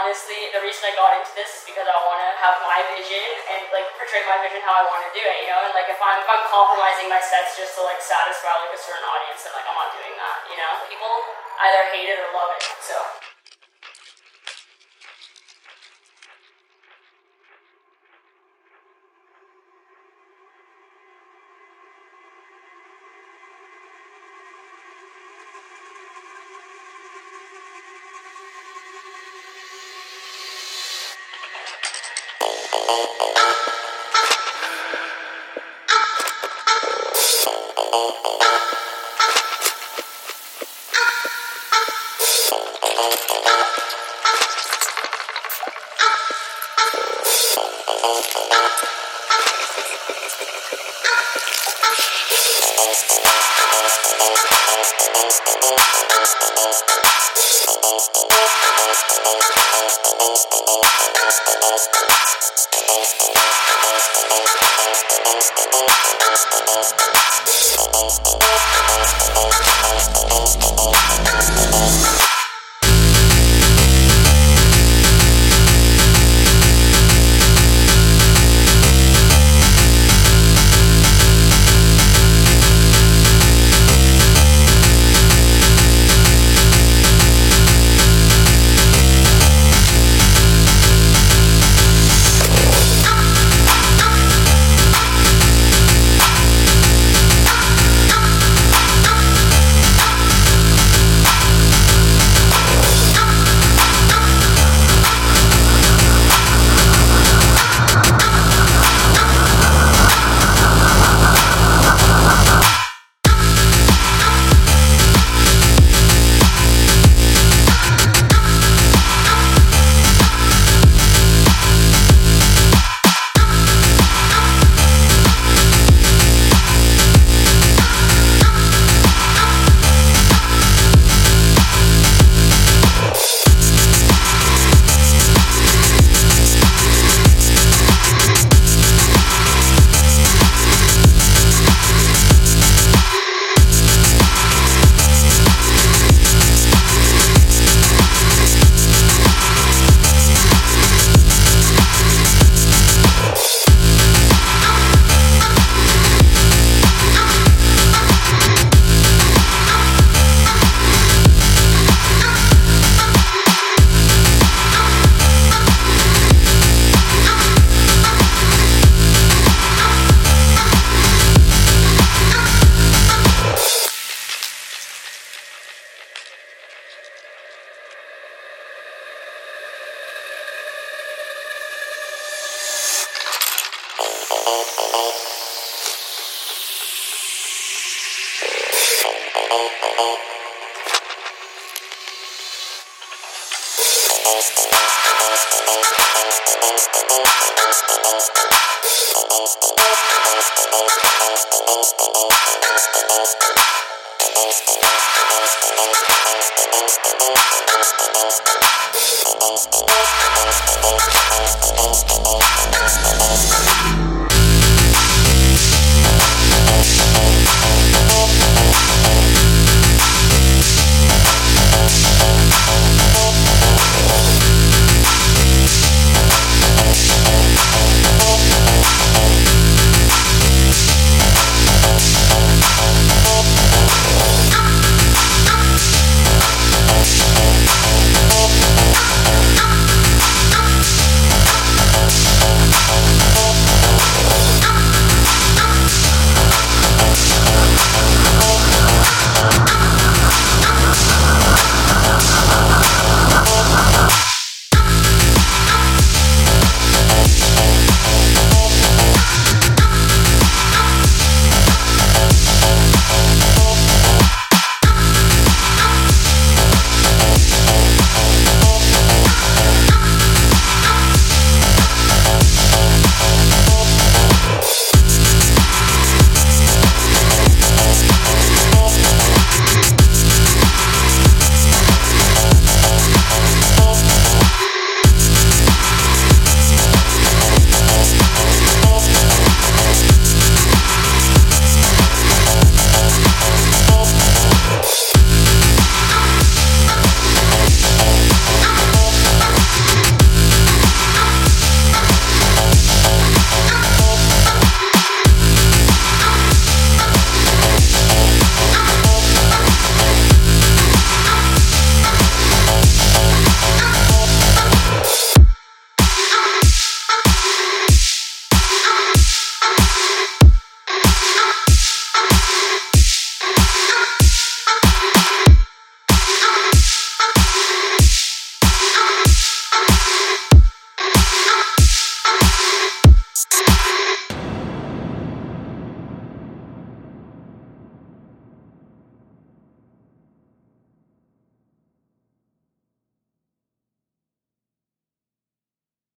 honestly, the reason I got into this is because I want to have my vision and like portray my vision how I want to do it, you know. And like if I'm compromising my sets just to like satisfy like a certain audience, then like I'm not doing that, you know. People either hate it or love it, so.